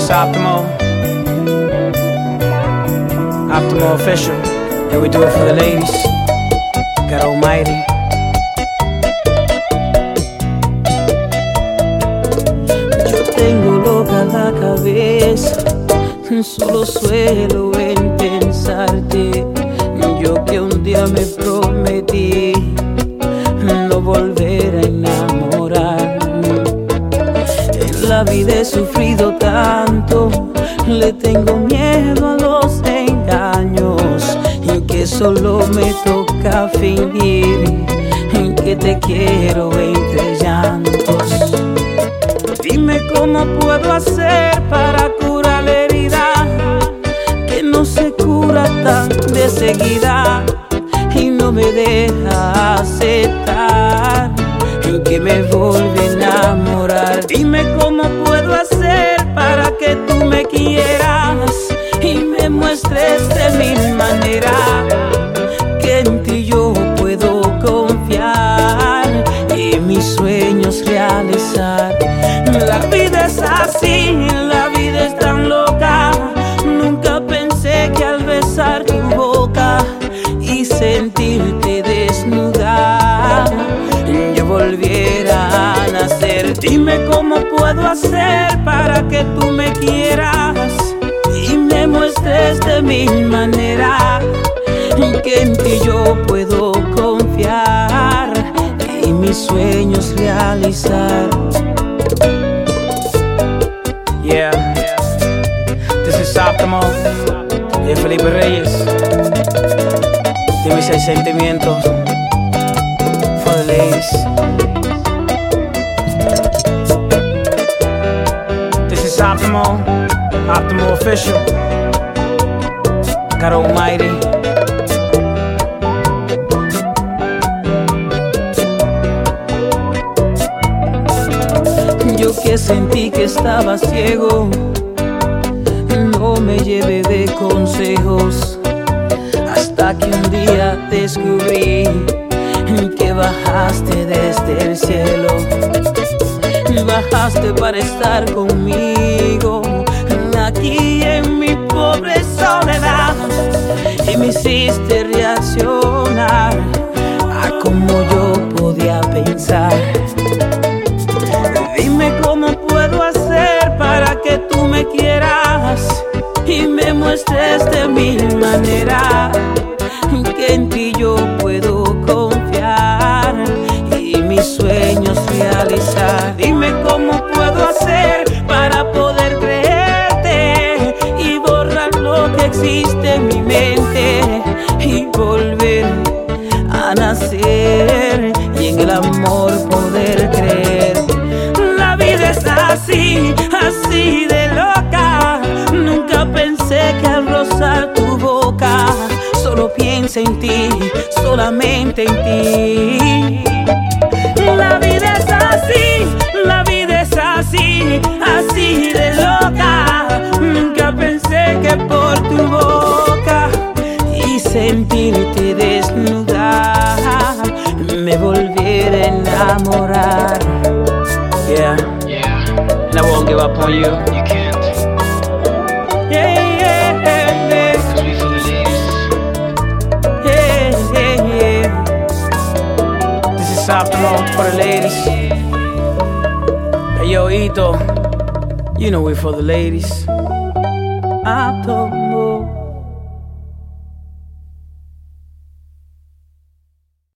Optimal. Optimal official. And we do it for the ladies. God Almighty. Yo tengo loca la cabeza, solo suelo en pensarte. Yo que un día me prometí no volver a enamorarme. En la vida he sufrido tanto, le tengo miedo a los engaños, y que solo me toca fingir que te quiero entre llantos. Dime cómo puedo hacer para curar la herida que no se cura tan de seguida y no me deja aceptar que me volví a enamorar. Dime cómo puedo hacer para que tú me quieras y me muestres de mil maneras que en ti yo puedo confiar y mis sueños realizar. La vida es así, la vida es tan loca. Nunca pensé que al besar tu boca y sentirte desnuda yo volviera a nacer. Dime cómo puedo hacer para que tú me quieras y me muestres de mil maneras que en ti yo puedo confiar y mis sueños realizar. Yeah. This is Optimal. De Felipe Reyes. Dime si hay sentimientos. For the ladies. This is Optimal. Optimal official. God Almighty. Yo que sentí que estaba ciego, no me llevé de consejos, hasta que un día descubrí que bajaste desde el cielo. Bajaste para estar conmigo aquí en mi pobre soledad y me hiciste reaccionar a cómo yo podía pensar. Dime cómo puedo hacer para que tú me quieras y me muestres de mil maneras que en ti yo puedo confiar y mis sueños realizar. Dime cómo puedo hacer para poder creerte y borrar lo que existe en mi mente y volver a nacer y en el amor poder creer. La vida es así, así de loca. Nunca pensé que al rozar tu boca solo pienso en ti, solamente en ti. La vida es así, la vida es así, así de loca. Nunca pensé que por tu boca y sentirte desnuda me volviera a enamorar. Yeah. And I won't give up on you. You can't. Yeah, yeah, yeah. Cause we for the ladies. Yeah, yeah, yeah. This is Optimal for the ladies. Hey yo, Ito. You know we for the ladies. Optimal.